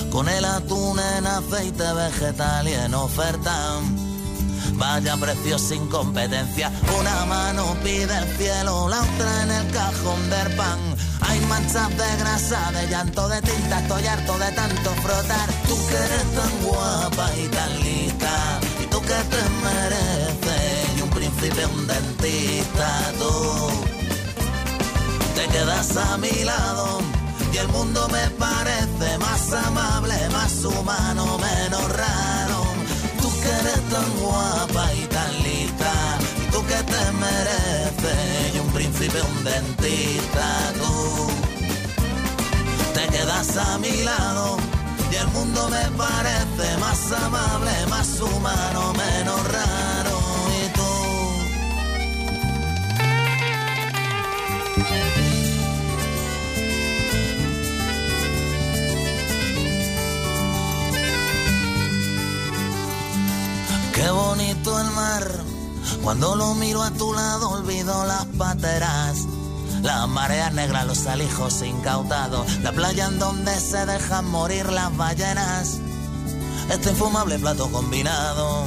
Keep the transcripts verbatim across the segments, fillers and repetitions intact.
con el atún en aceite vegetal y en oferta. Vaya precio sin competencia, una mano pide el cielo, la otra en el cajón del pan. Hay manchas de grasa, de llanto, de tinta, estoy harto de tanto frotar. Tú que eres tan guapa y tan lista, y tú que te mereces, y un príncipe, un dentista, tú te quedas a mi lado, y el mundo me parece más amable, más humano, menos raro. Tú que eres tan guapa y tan lista, y tú que te mereces, y un príncipe, un dentista, tú te quedas a mi lado, y el mundo me parece más amable, más humano, menos raro. Y tú qué bonito el mar, cuando lo miro a tu lado olvido las pateras, las mareas negras, los alijos incautados, la playa en donde se dejan morir las ballenas, este infumable plato combinado.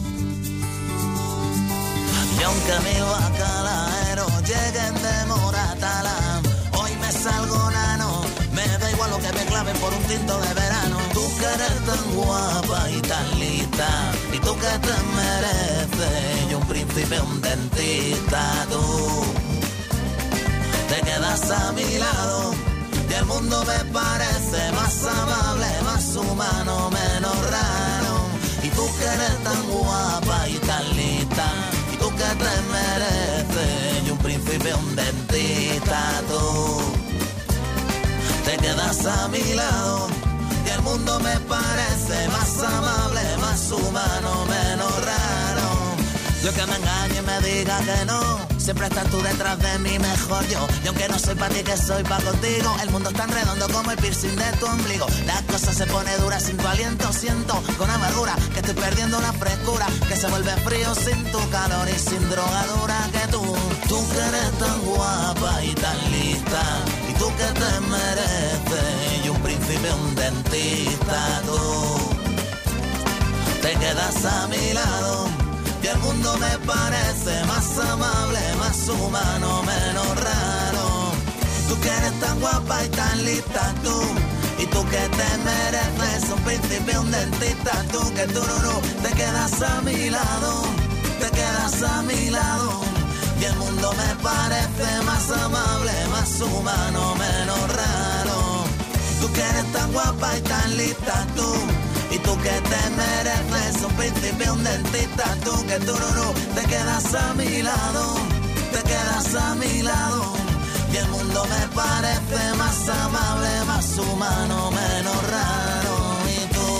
Y aunque mis bacalaeros lleguen de Moratalá, hoy me salgo nano, me da igual lo que me claven por un tinto de verano. Tú que eres tan guapa y tan lista, y tú que te mereces, y un príncipe, un dentista, tú te quedas a mi lado, y el mundo me parece más amable, más humano, menos raro. Y tú que eres tan guapa y tan lista, y tú que te mereces, y un príncipe, un dentista, tú te quedas a mi lado, y el mundo me parece más amable, más humano, menos raro. Yo que me engañe y me diga que no, siempre estás tú detrás de mí, mejor yo. Y aunque no soy para ti, que soy para contigo, el mundo es tan redondo como el piercing de tu ombligo. La cosa se pone dura sin tu aliento, siento con amargura que estoy perdiendo la frescura, que se vuelve frío sin tu calor y sin drogadura que tú. Tú que eres tan guapa y tan lista, y tú que te mereces, y un príncipe, un dentista, tú te quedas a mi lado, y el mundo me parece más amable, más humano, menos raro. Tú que eres tan guapa y tan lista, tú, y tú que te mereces, un príncipe, un dentista, tú que tú no, no, te quedas a mi lado, te quedas a mi lado, y el mundo me parece más amable, más humano, menos raro. Tú que eres tan guapa y tan lista, tú, y tú que te mereces, un príncipe, un dentista, tú que tú no, no, te quedas a mi lado, te quedas a mi lado, y el mundo me parece más amable, más humano, menos raro. Y tú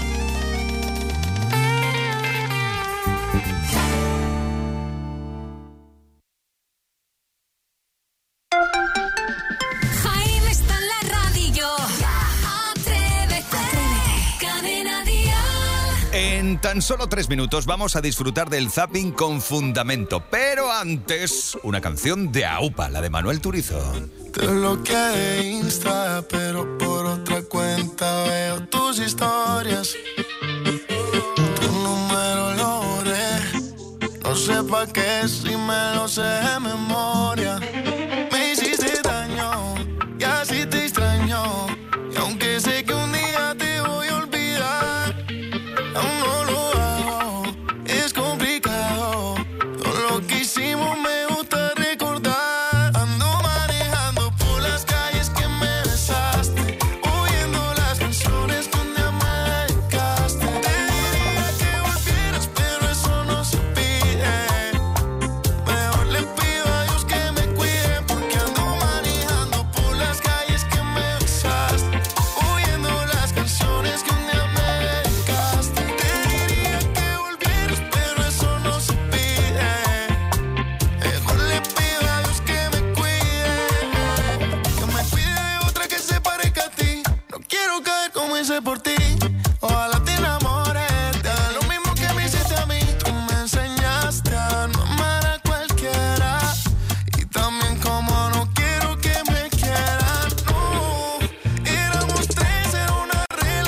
Jaime está en la radio. Atrévete, atrévete. Cadena Dial. En tan solo tres minutos vamos a disfrutar del zapping con fundamento. Pero antes, una canción de Aupa, la de Manuel Turizo. Te bloqueé de Insta, pero por otra cuenta veo tus historias. Tu número lo borré, no sé pa' qué si me lo sé de memoria. Me hiciste daño y así te extraño, y aunque sé que un día te voy a olvidar, aún no lo hago, es complicado. Todo lo que hicimos me gusta recordar. Ando manejando por las calles que me besaste, oyendo las canciones que un día me dedicaste. Te diría que volvieras, pero eso no se pide. Mejor le pido a Dios que me cuide, porque ando manejando por las calles que me besaste, oyendo las canciones que un día me dedicaste. Te diría que volvieras, pero eso no se pide. Mejor le pido a Dios que me cuide, que me cuide de otra que se parezca a ti. No quiero caer como hice por ti. Ojalá te enamores, te haga lo mismo que me hiciste a mí. Tú me enseñaste a no amar a cualquiera, y también como no quiero que me quieran. No, éramos tres, era una relación.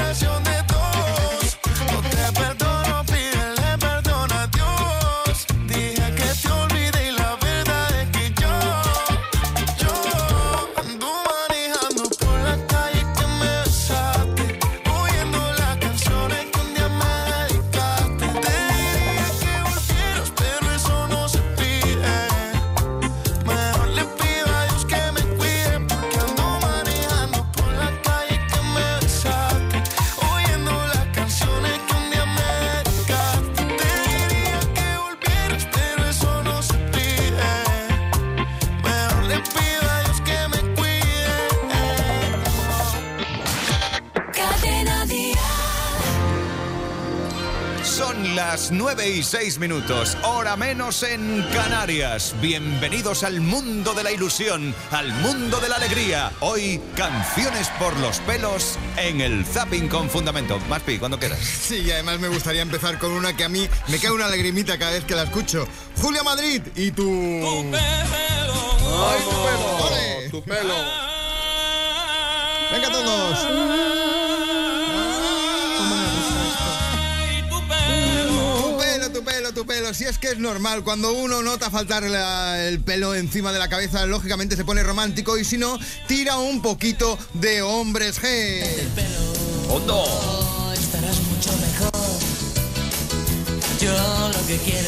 Son las nueve y seis minutos, hora menos en Canarias. Bienvenidos al mundo de la ilusión, al mundo de la alegría. Hoy, canciones por los pelos en el Zapping con Fundamento. Maspi, cuando quieras. Sí, y además me gustaría empezar con una que a mí me cae una lagrimita cada vez que la escucho. Julia Madrid y tu... Tu pelo. ¡Ay, tu pelo! ¡Ole! Tu pelo. ¡Venga todos! Tu pelo, tu pelo, si es que es normal, cuando uno nota faltar la, el pelo encima de la cabeza, lógicamente se pone romántico y si no, tira un poquito de Hombres G. ¡Hondo! Estarás mucho mejor. Yo lo que quiero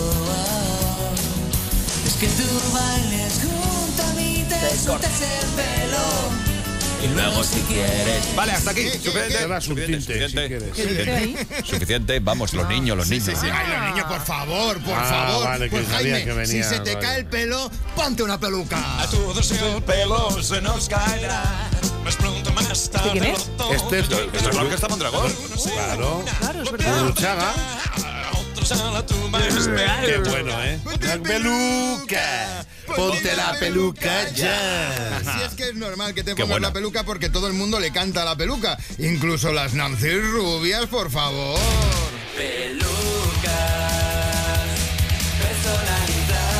es que tú bailes junto a mí, te cortes el pelo. Y luego si quieres... Vale, hasta aquí. Suficiente. Te das un tinte, Suficiente. si quieres. Suficiente. Suficiente. Vamos, los niños, los Sí, niños. sí, sí. Ay, los niños, por favor, por Ah, favor. vale, que pues sabía Jaime, que venía, si se te vale. cae el pelo, ponte una peluca. A todos el pelo se nos caerá. Más pronto, más tarde. quién es? Este es... Esto es la Orquesta Mondragón. Claro. Claro, es verdad. Luchaga. Qué bueno, ¿eh? La peluca. Ponte la peluca ya. Si es que es normal que te Qué pongas buena. la peluca porque todo el mundo le canta la peluca. Incluso las Nancy rubias, por favor. Pelucas personalizadas,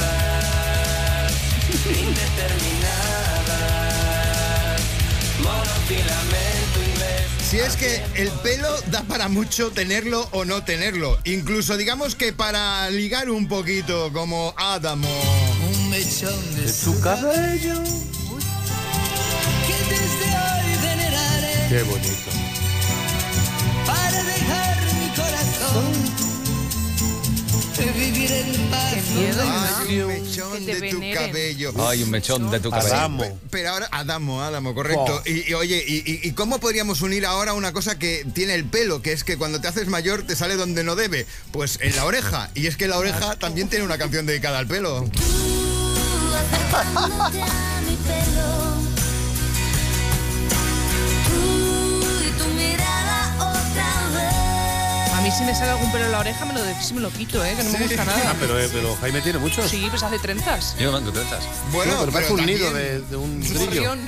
indeterminadas, monofilamento inglés. Si es que el pelo da para mucho tenerlo o no tenerlo. Incluso digamos que para ligar un poquito, como Adamo. Un mechón de Tu cabello. que desde hoy veneraré Qué bonito. para dejar mi corazón vivir en paz. Qué miedo. Ay, un mechón Que te de tu veneren. cabello. Ay, un mechón de tu cabello. Adamo. Pero ahora, Adamo, Adamo, correcto. Oh. Y, y, oye, y, y- ¿y cómo podríamos unir ahora una cosa que tiene el pelo? Que es que cuando te haces mayor te sale donde no debe. Pues en la oreja. Y es que la oreja también tiene una canción dedicada al pelo. Acercándote a mi pelo. Tú y tu mirada otra vez. A mí si me sale algún pelo en la oreja, me lo, de- sí me lo quito, ¿eh? Que no me gusta Ah, nada. pero, eh, pero Jaime tiene muchos. Sí, pues hace trenzas. Yo no tengo trenzas. Bueno, No, pero parece un también- nido de, de un grillo. Gorrión.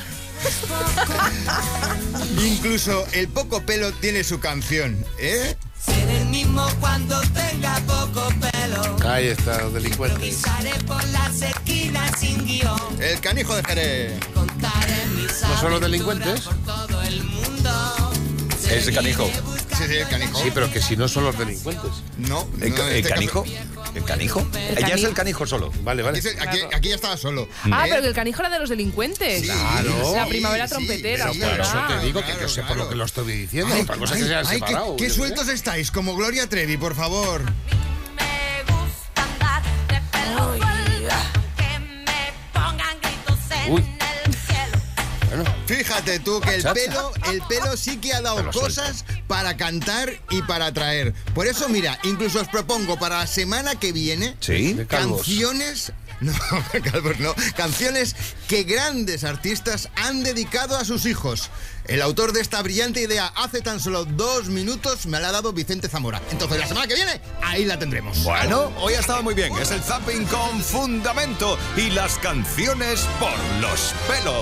Incluso el poco pelo tiene su canción, ¿eh? Ser el mismo cuando tenga poco pelo. Ahí está, los delincuentes. Sale por las esquinas sin guión. El canijo de Jerez. Contaré mis ¿No son los aventuras delincuentes? por todo el mundo. Es canijo. Sí, sí, el canijo. Sí, pero que si no son los delincuentes. No, ¿El, no, ca- en el este canijo? caso- ¿El canijo? Ella es canijo. el canijo solo. Vale, vale. Aquí, se- aquí- Claro. aquí ya estaba solo. Ah, ¿eh? pero que el canijo era de los delincuentes. Claro. La primavera Sí, trompetera. Pero sí, por eso ¿verdad? te digo que Claro, yo sé por claro. lo que lo estoy diciendo. Ay, Otra cosa es que ay, se hayan ay, qué- separado. qué yo qué sé. sueltos estáis, como Gloria Trevi, por favor. Me gusta andar de pelo suelto, que me pongan gritos en Uy. el cielo. Bueno, Fíjate tú que el Chacha. pelo, el pelo sí que ha dado Pelo cosas para cantar y para traer. Por eso, mira, incluso os propongo para la semana que viene Sí. de calvos. canciones. No, calvos no. Canciones que grandes artistas han dedicado a sus hijos. El autor de esta brillante idea hace tan solo dos minutos me la ha dado Vicente Zamora. Entonces, la semana que viene, ahí la tendremos. Bueno, hoy ha estado muy bien. Es el Zapping con Fundamento y las canciones por los pelos.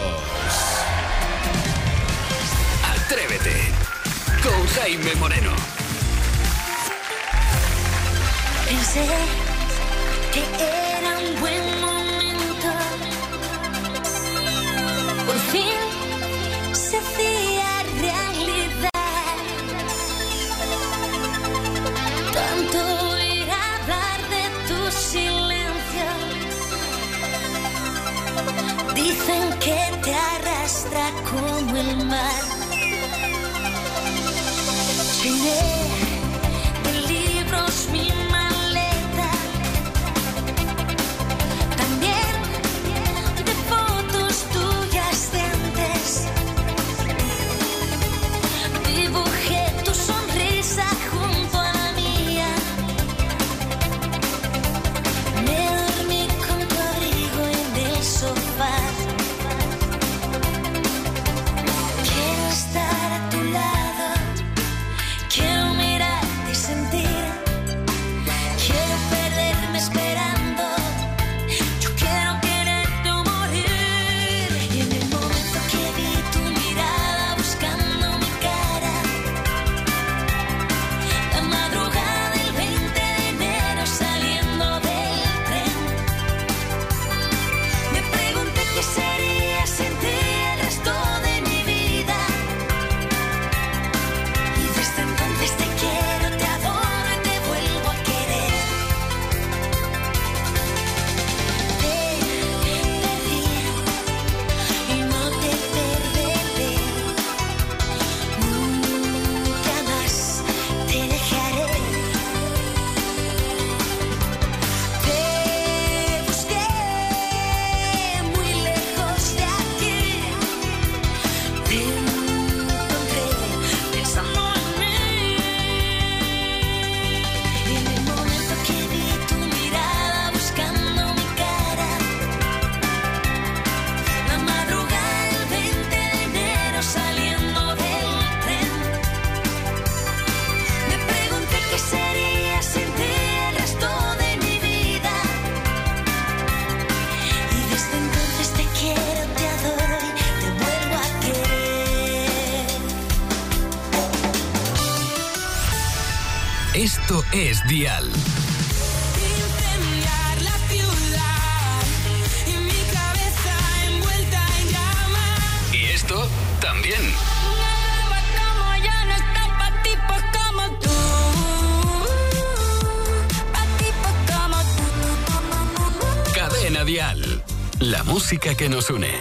Atrévete con Jaime Moreno. Pensé que era un buen momento. Por fin se hacía realidad. Tanto oír hablar de tu silencio. Dicen que te arrastra como el mar. Llené de libros mi maleta, también de fotos tuyas de antes. Dibujé tu sonrisa junto a la mía. Me dormí con tu abrigo en el sofá. Quiero estar a tu lado. Quiero mirarte y sentir Esto es Dial. Incendiar la ciudad y mi cabeza envuelta en llamas. Y esto también. Nada como yo no está pa' tipos como tú. Pa' tipos como tú. Cadena Dial. La música que nos une.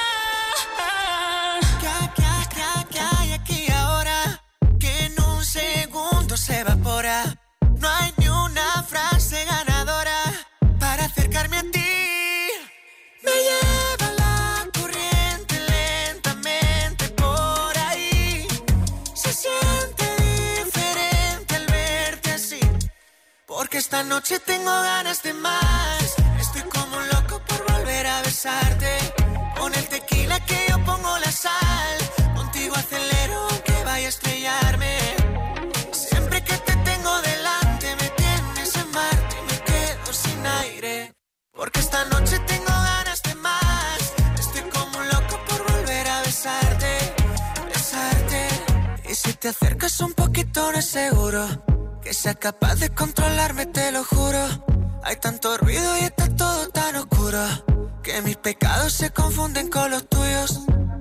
¿Qué, qué, qué, qué hay aquí ahora? Que en un segundo se evapora. No hay ni una frase ganadora para acercarme a ti. Me lleva la corriente lentamente por ahí. Se siente diferente al verte así. Porque esta noche tengo ganas de más. Estoy como un loco por volver a besarte. Con el tequila que yo pongo la sal. Contigo acelero que vaya a estrellarme. Siempre que te tengo delante me tienes en Marte y me quedo sin aire. Porque esta noche tengo ganas de más. Estoy como un loco por volver a besarte, besarte. Y si te acercas un poquito no es seguro que sea capaz de controlarme, te lo juro. Hay tanto ruido y está todo tan oscuro que mis pecados se confunden con los tuyos.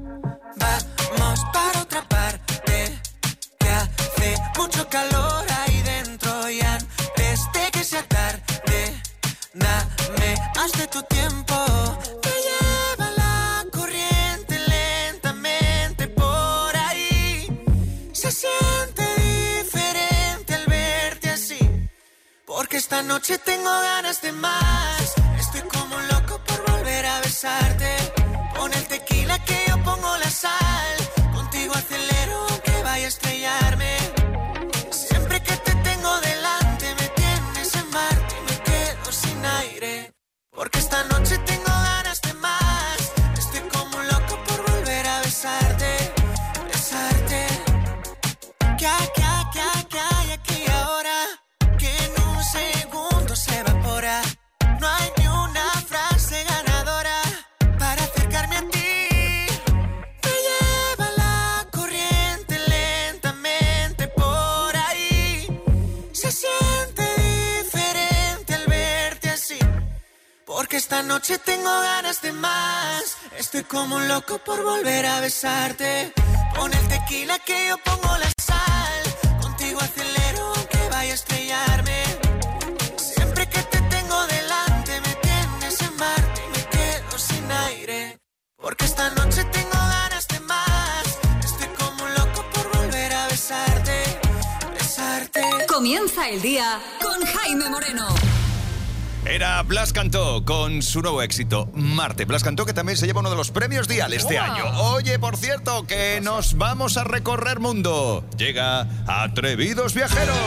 Vamos para otra parte, que hace mucho calor ahí dentro. Y antes de que sea tarde, dame más de tu tiempo. Me lleva la corriente lentamente por ahí. Se siente diferente al verte así. Porque esta noche tengo ganas de más. Estoy como un loco por volver a besarte. Con el tequila que yo pongo la sal. Contigo acelero que vaya a estrellarme. Siempre que te tengo delante me tienes en Marte y me quedo sin aire. Porque esta noche tengo ganas de más. Estoy como un loco por volver a besarte, besarte. ¿Qué, qué, qué, qué hay aquí ahora? Que en un segundo se evapora. No hay ni una frase ganadora para acercarme a ti. Me lleva la corriente lentamente por ahí. Se siente diferente al verte así. Porque esta noche tengo ganas de más. Estoy como un loco por volver a besarte. Con el tequila que yo pongo la sal. Contigo acelero que vaya a estrellarme. Siempre que te tengo delante me tienes en Marte y me quedo sin aire. Porque esta noche tengo ganas de más. Estoy como un loco por volver a besarte, besarte. Comienza el día con Jaime Moreno. Era Blas Cantó con su nuevo éxito, Marte. Blas Cantó, que también se lleva uno de los premios Dial este Wow. año. Oye, por cierto, que nos vamos a recorrer mundo. Llega Atrevidos Viajeros.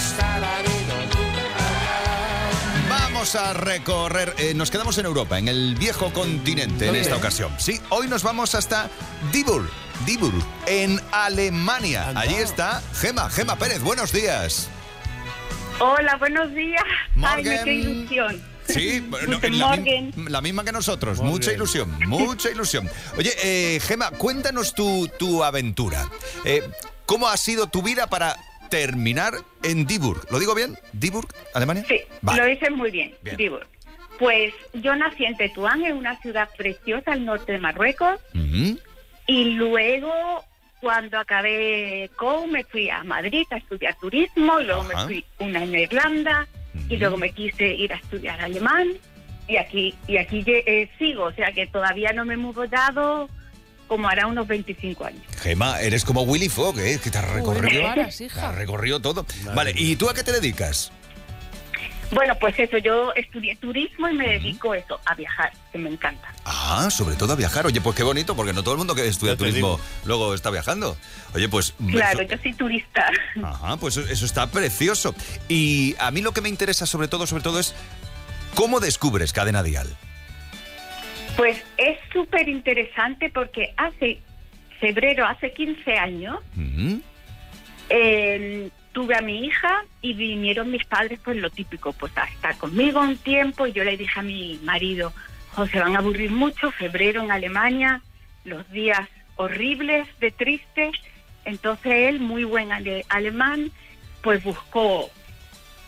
Vamos a recorrer, eh, nos quedamos en Europa, en el viejo continente en esta ocasión. Sí, hoy nos vamos hasta Dibur, Dibur, en Alemania. Allí está Gema, Gema Pérez, buenos días. Hola, buenos días. Morgen. Jaime, qué ilusión. Sí, bueno, Guten la, Morgen. mi- la misma que nosotros, Morgen. mucha ilusión, mucha ilusión. Oye, eh, Gema, cuéntanos tu, tu aventura. Eh, ¿Cómo ha sido tu vida para terminar en Dibur? ¿Lo digo bien? ¿Dibur, Alemania? Sí, Vale. lo dices muy bien, Bien. Dibur. Pues yo nací en Tetuán, en una ciudad preciosa al norte de Marruecos, Ujú. y luego, cuando acabé C O U, me fui a Madrid a estudiar turismo, y luego Ajá. me fui un año a Irlanda, y Ujú. luego me quise ir a estudiar alemán, y aquí y aquí lle- eh, sigo, o sea que todavía no me he mudado, como hará unos veinticinco años. Gema, eres como Willy Fogg, ¿eh? Que te has Uy, recorrido, no paras, te hija. has recorrido todo. Madre Vale, mía. ¿y tú a qué te dedicas? Bueno, pues eso, yo estudié turismo y me dedico eso, a viajar, que me encanta. Ah, sobre todo a viajar. Oye, pues qué bonito, porque no todo el mundo que estudia Ya te turismo digo. luego está viajando. Oye, pues... Claro, eso- yo soy turista. Ajá, pues eso- eso está precioso. Y a mí lo que me interesa sobre todo, sobre todo es cómo descubres Cadena Dial. Pues es súper interesante porque hace febrero, hace quince años, Ujú. eh, tuve a mi hija y vinieron mis padres, pues lo típico, pues a estar conmigo un tiempo, y yo le dije a mi marido, José, van a aburrir mucho, febrero en Alemania, los días horribles de tristes. Entonces él, muy buen ale- alemán, pues buscó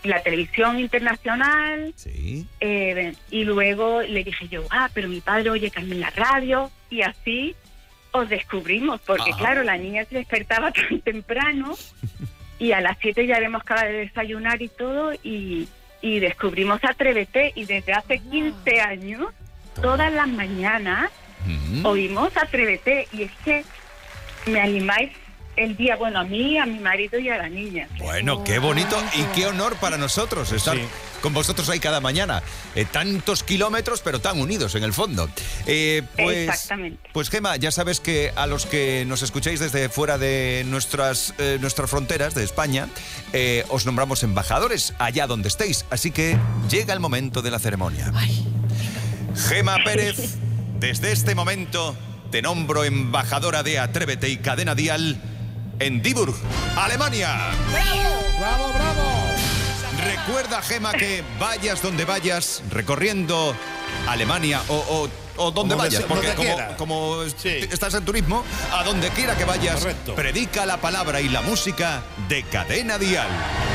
la televisión internacional. Sí. Eh, y luego le dije yo, ah, pero mi padre oye también la radio. Y así os descubrimos, porque Ajá. claro, la niña se despertaba tan temprano y a las siete ya habíamos acabado de desayunar y todo, y, y descubrimos Atrévete, y desde hace quince años, todas las mañanas, Mm. oímos Atrévete, y es que me animáis el día, bueno, a mí, a mi marido y a la niña. Bueno, qué bonito y qué honor para nosotros estar Sí. con vosotros ahí cada mañana. Eh, tantos kilómetros, pero tan unidos en el fondo. Eh, pues, Exactamente. Pues Gema, ya sabes que a los que nos escucháis desde fuera de nuestras, eh, nuestras fronteras, de España, eh, os nombramos embajadores allá donde estéis. Así que llega el momento de la ceremonia. Gema Pérez, desde este momento te nombro embajadora de Atrévete y Cadena Dial en Dieburg, Alemania. ¡Bravo, bravo! Recuerda, Gema, que vayas donde vayas, recorriendo Alemania o, o, o donde Donde vayas, se- porque donde como, quiera. como Sí. estás en turismo, a donde quiera que vayas, Correcto. predica la palabra y la música de Cadena Dial.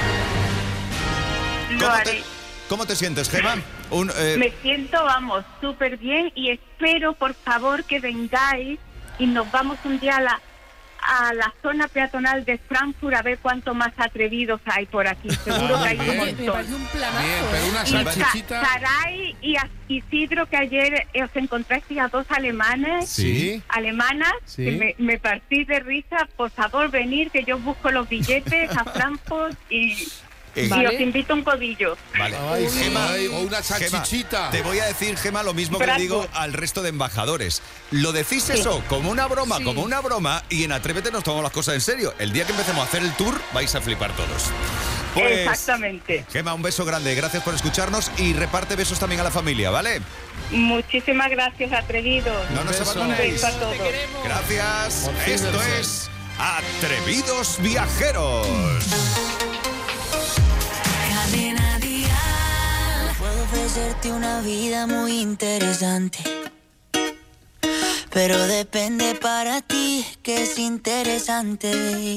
Lo ¿Cómo haré. te, cómo te sientes, Gema? Un, eh, Me siento, vamos, súper bien, y espero, por favor, que vengáis y nos vamos un día a la, a la zona peatonal de Frankfurt a ver cuánto más atrevidos hay por aquí. Seguro Ah, que hay bien. un Me montón. parece un planazo. Bien, pero una Y Sa- salchichita. Sarai y a- Isidro, que ayer eh, os encontrasteis a dos alemanes, Sí. alemanas, Sí. que me, me partí de risa. Por favor, venir, que yo os busco los billetes a Frankfurt y, Eh, y Vale. os invito a un codillo. Vale. Ay, sí, Gema, ay, o una Gema, salchichita. te voy a decir, Gema, lo mismo que le Brazo. digo al resto de embajadores. Lo decís eso como una broma, Sí. como una broma, y en Atrévete nos tomamos las cosas en serio. El día que empecemos a hacer el tour, vais a flipar todos. Pues, Exactamente. Gema, un beso grande, gracias por escucharnos y reparte besos también a la familia, ¿vale? Muchísimas gracias, atrevidos. No nos beso. Un abandonéis. beso a todos. Gracias. Por fin Esto del es Atrevidos Viajeros. Cadena Dial. Puedo ofrecerte una vida muy interesante, pero depende para ti que es interesante.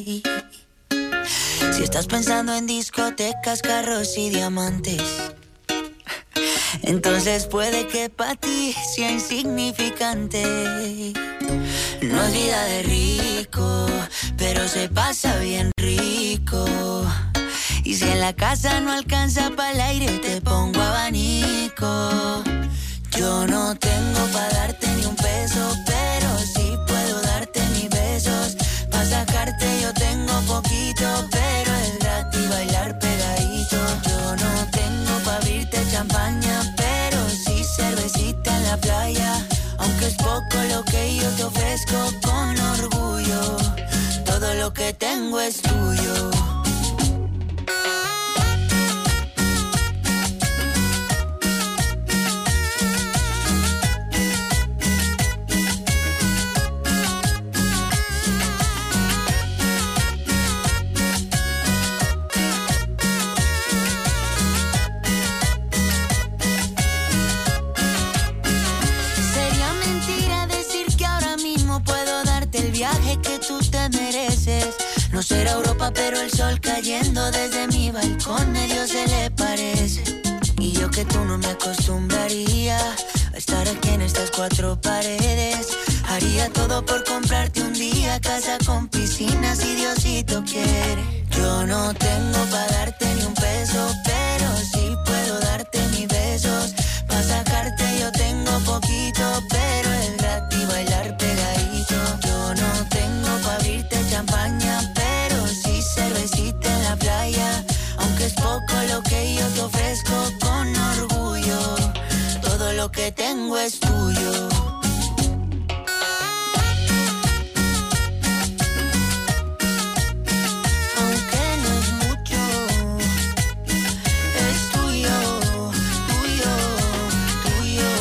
Si estás pensando en discotecas, carros y diamantes, entonces puede que para ti sea insignificante. No es vida de rico, pero se pasa bien rico. Y si en la casa no alcanza para el aire, te pongo abanico. Yo no tengo para darte ni un peso, pero sí puedo darte mis besos. Pa' sacarte yo tengo poquito, pero es gratis bailar pegadito. Yo no tengo pa' abrirte champaña, pero sí cervecita en la playa. Aunque es poco lo que yo te ofrezco con orgullo, todo lo que tengo es tuyo. Sería mentira decir que ahora mismo puedo darte el viaje que tú te mereces. No será Europa, pero el sol cayendo desde mi balcón medio se le parece. Y yo que tú no me acostumbraría a estar aquí en estas cuatro paredes. Haría todo por comprarte un día casa con piscina si Diosito quiere. Yo no tengo para darte ni un peso, pero sí puedo darte mis besos. Pa' sacarte yo tengo poquito, pero es gratis bailar pegadito. Yo no tengo pa' abrirte champaña, pero sí cervecita en la playa. Aunque es poco lo que yo te ofrezco con orgullo, todo lo que tengo es tuyo. Aunque no es mucho, es tuyo, tuyo, tuyo.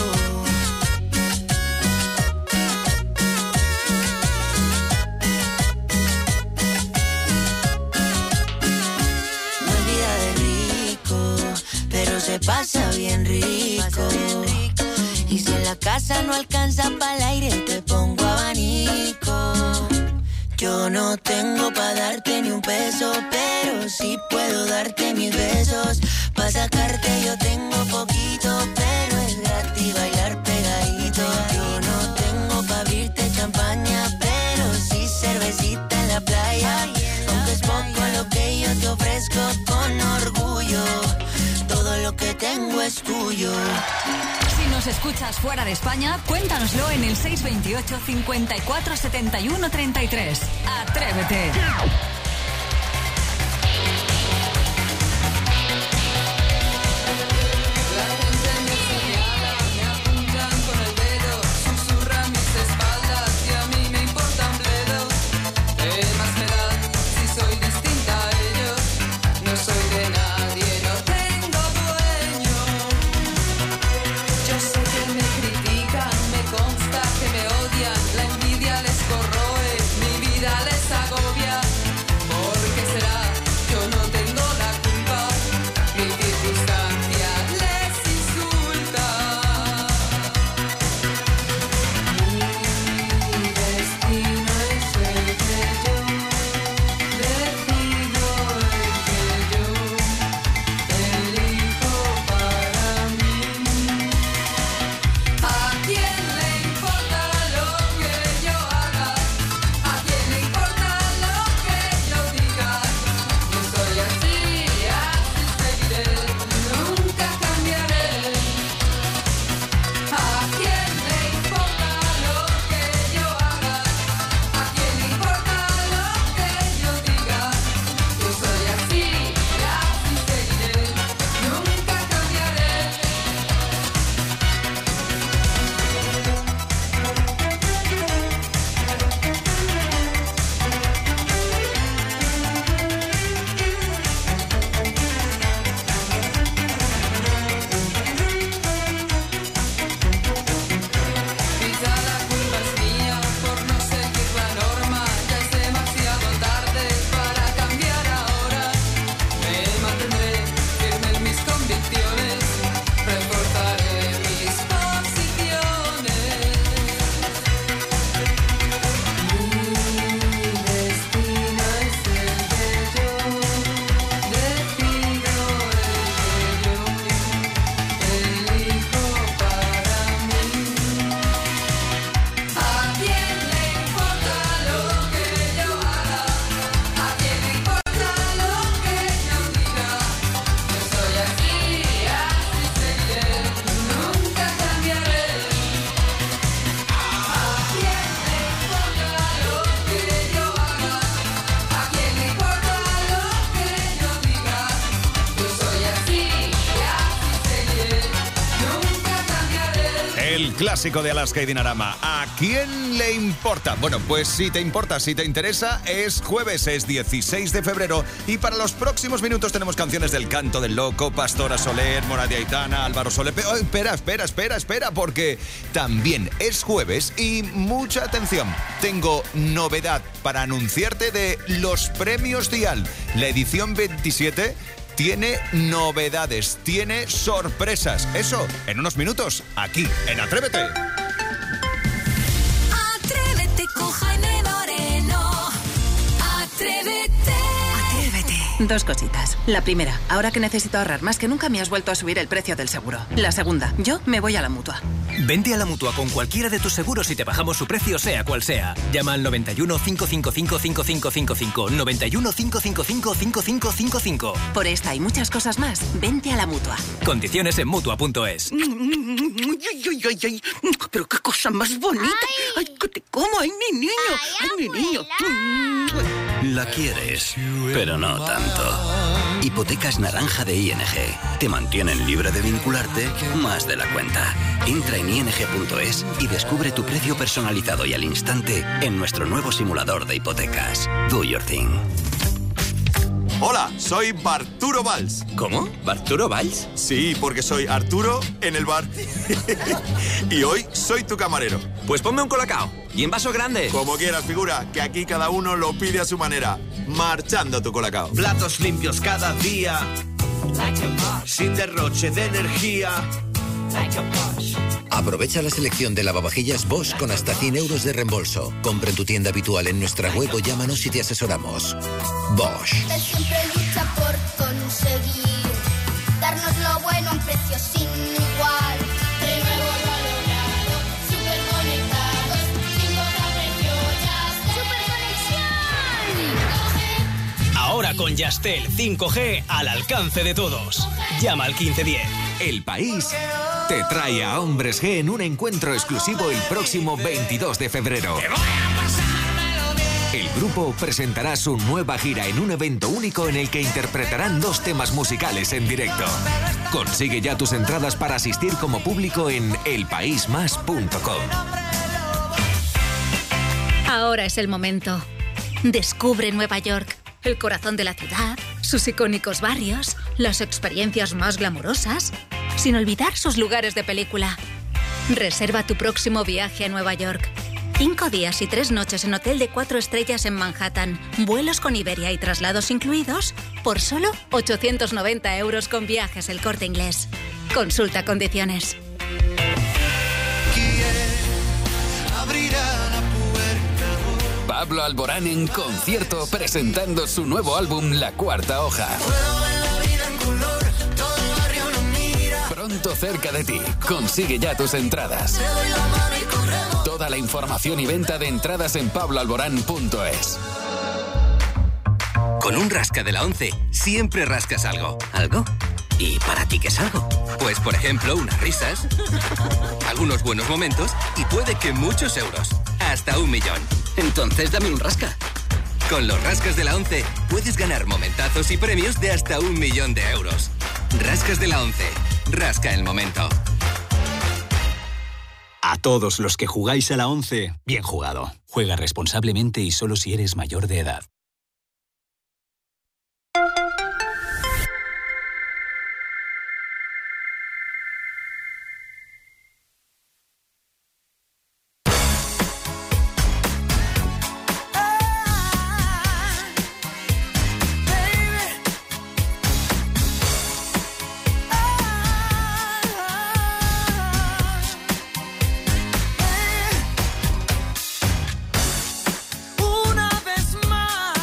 No es vida de rico, pero se pasa bien rico. Y si en la casa no alcanza para el aire, te pongo abanico. Yo no tengo pa' darte ni un peso, pero sí puedo darte mis besos. Pa' sacarte yo tengo poquito, pero es gratis bailar pegadito. Yo no tengo pa' abrirte champaña, pero sí cervecita en la playa. Aunque es poco lo que yo te ofrezco con orgullo, todo lo que tengo es tuyo. Si nos escuchas fuera de España, cuéntanoslo en el seis dos ocho, cincuenta y cuatro, setenta y uno, treinta y tres. Atrévete. Clásico de Alaska y Dinarama. ¿A quién le importa? Bueno, pues si te importa, si te interesa, es jueves, es dieciséis de febrero y para los próximos minutos tenemos canciones del Canto del Loco, Pastora Soler, Moradi Aitana, Álvaro Soler. Oh, espera, espera, espera, espera, porque también es jueves y mucha atención. Tengo novedad para anunciarte de los premios Dial. La edición veintisiete tiene novedades, tiene sorpresas. Eso, en unos minutos, aquí, en Atrévete. Atrévete con Jaime Moreno. Atrévete. Atrévete. Dos cositas. La primera, ahora que necesito ahorrar más que nunca me has vuelto a subir el precio del seguro. La segunda, yo me voy a la Mutua. Vente a la Mutua con cualquiera de tus seguros y te bajamos su precio sea cual sea. Llama al noventa y uno, cinco cinco cinco, cinco cinco cinco cinco, noventa y uno, cinco cinco cinco, cinco cinco cinco cinco. Por esta y muchas cosas más, vente a la Mutua. Condiciones en Mutua punto es. Pero qué cosa más bonita. Ay, ay que te como, ay, mi niño. Ay, ay mi niño. La quieres, pero no tanto. Hipotecas naranja de I N G. Te mantienen libre de vincularte más de la cuenta. Entra en i n g punto es y descubre tu precio personalizado y al instante en nuestro nuevo simulador de hipotecas. Do your thing. Hola, soy Barturo Valls. ¿Cómo? ¿Barturo Valls? Sí, porque soy Arturo en el bar. Y hoy soy tu camarero. Pues ponme un colacao. Y en vaso grande. Como quieras, figura, que aquí cada uno lo pide a su manera. Marchando tu colacao. Platos limpios cada día, sin derroche de energía. Aprovecha la selección de lavavajillas Bosch con hasta cien euros de reembolso. Compra en tu tienda habitual en nuestra web o llámanos y te asesoramos. Bosch. Él siempre lucha por conseguir darnos lo bueno a un precio sin igual. De nuevo lo ha logrado, súper conectados, sin cobrar precio ya está. ¡Súper conexión! Ahora con Yastel cinco G al alcance de todos. Llama al quince diez. El País te trae a Hombres G en un encuentro exclusivo el próximo veintidós de febrero. El grupo presentará su nueva gira en un evento único en el que interpretarán dos temas musicales en directo. Consigue ya tus entradas para asistir como público en el país más punto com. Ahora es el momento. Descubre Nueva York, el corazón de la ciudad, sus icónicos barrios, las experiencias más glamurosas, sin olvidar sus lugares de película. Reserva tu próximo viaje a Nueva York. Cinco días y tres noches en hotel de cuatro estrellas en Manhattan, vuelos con Iberia y traslados incluidos, por solo ochocientos noventa euros con Viajes El Corte Inglés. Consulta condiciones. Pablo Alborán en concierto presentando su nuevo álbum La Cuarta Hoja. Pronto cerca de ti. Consigue ya tus entradas. Toda la información y venta de entradas en pablo alborán punto es. Con un rasca de la once, siempre rascas algo. ¿Algo? ¿Y para ti qué es algo? Pues, por ejemplo, unas risas, algunos buenos momentos y puede que muchos euros. Hasta un millón. Entonces dame un rasca. Con los rascas de la once, puedes ganar momentazos y premios de hasta un millón de euros. Rascas de la once. Rasca el momento. A todos los que jugáis a la once, bien jugado. Juega responsablemente y solo si eres mayor de edad. Una vez más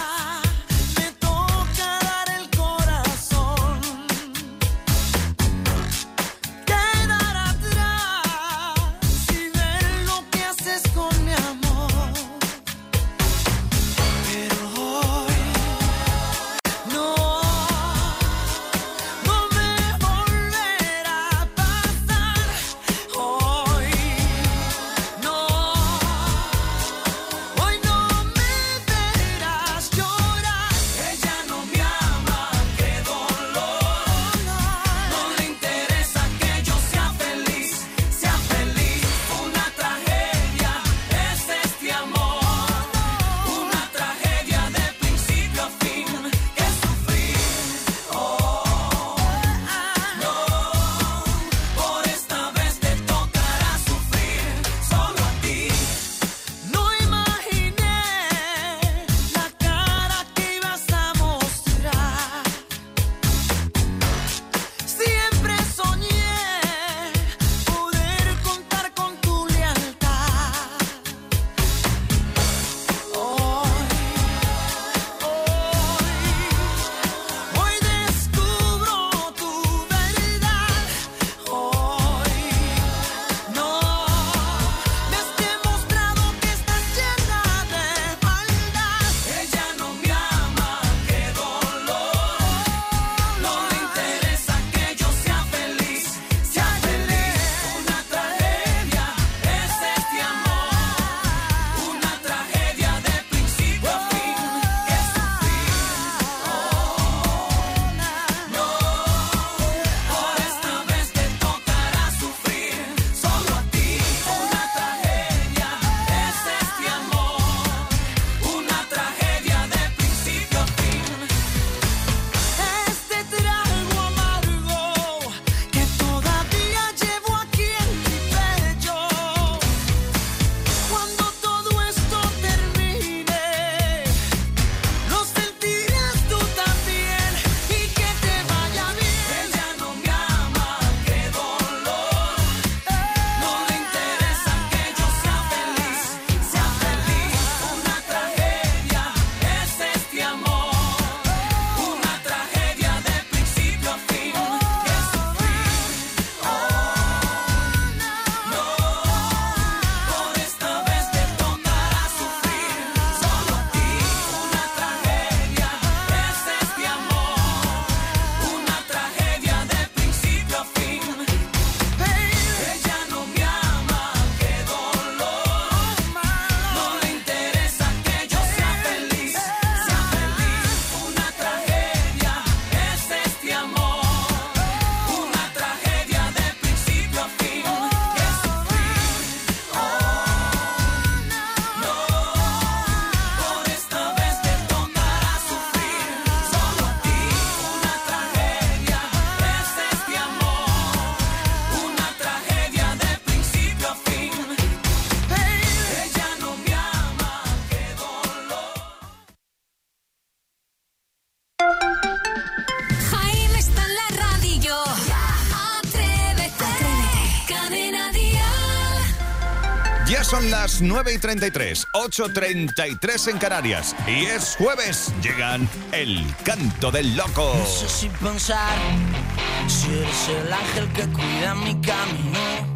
son las nueve y treinta y tres, ocho y treinta y tres en Canarias. Y es jueves. Llegan El Canto del Loco. No sé si pensar si eres el ángel que cuida mi camino.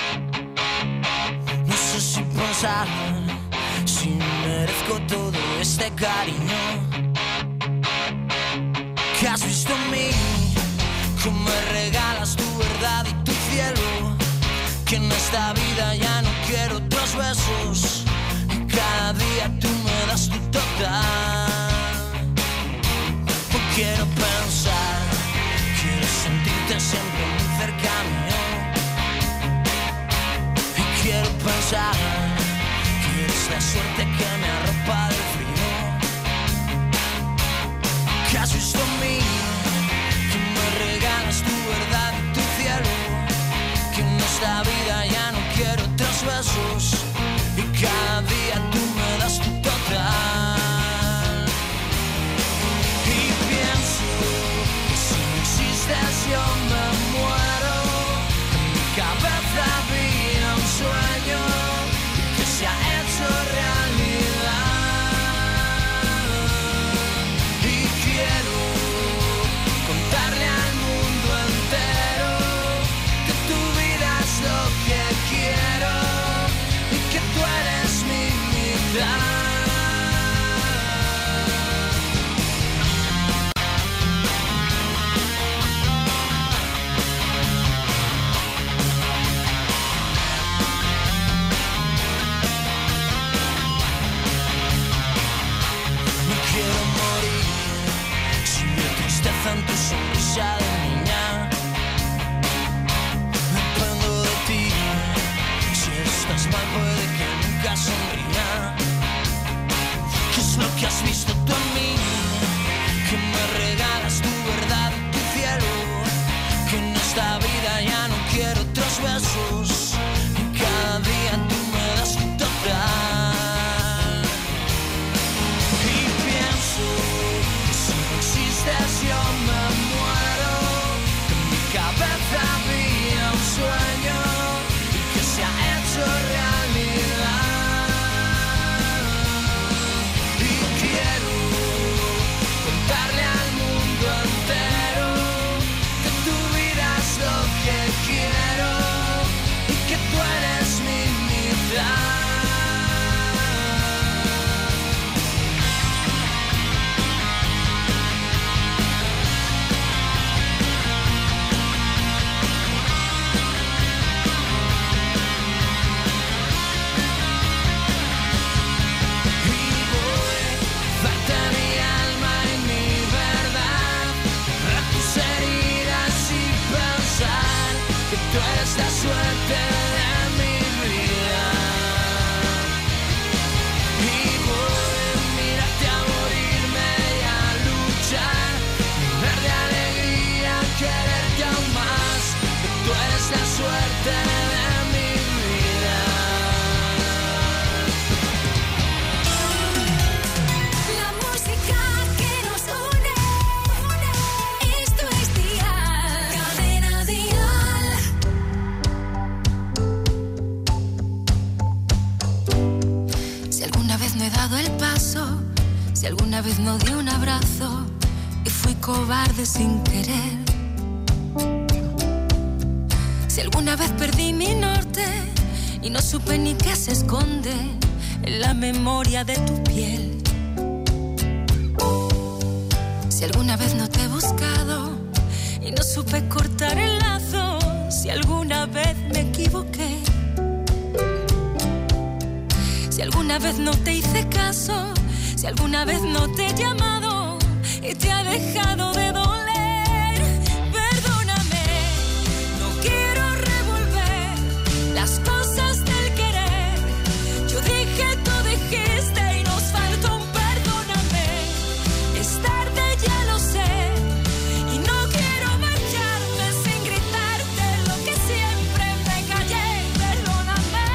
No sé si pensar si merezco todo este cariño que has visto en mí, que me regalas tu verdad y tu cielo, que en esta vida ya no quiero otros besos, y cada día tú me das tu total. No quiero pensar, quiero sentirte siempre muy cerca mío, y quiero pensar que eres la suerte que me arropa del frío, que has visto en mí, que me regalas tu verdad y tu cielo, que en esta vida ya no quiero otros besos, y cada día tú me das tu total. Y pienso que si no existes yo me muero, en mi cabeza había un sueño que se ha hecho realidad, y quiero contarle al mundo entero que tu vida es lo que quiero y que tú eres mi mitad. No quiero morir si veo tristeza en tu sonrisa de niña. Dependo de ti, si estás mal puede que nunca sonría. ¿Qué es lo que has visto tú en mí? Que me regalas tu verdad y tu cielo, que en esta vida ya no quiero otros besos, y cada día tú me das tu total. Y pienso que si no existes yo me muero, que en mi cabeza había un sueño y que se ha hecho realidad, y quiero contarle al mundo entero que tu vida es lo que quiero y que tú eres mi mitad. Darte mi alma y mi verdad, cerrar tus heridas y pensar que tú eres la suerte de mi vida. Y voy a mirarte a morirme y a luchar, llenar de alegría, quererte aún más, que tú eres la suerte de mi vida. La música que nos une, esto es Dial, Cadena Dial. Si alguna vez no he dado el paso, si alguna vez no di un abrazo y fui cobarde sin querer, si alguna vez perdí mi norte y no supe ni qué se esconde en la memoria de tu piel, si alguna vez no te he buscado y no supe cortar el lazo, si alguna vez me equivoqué, si alguna vez no te hice caso, si alguna vez no te he llamado y te ha dejado de doler, perdóname, no quiero revolver las cosas del querer. Yo dije, tú dijiste y nos faltó un perdóname. Es tarde, ya lo sé, y no quiero marcharme sin gritarte lo que siempre me callé. Perdóname.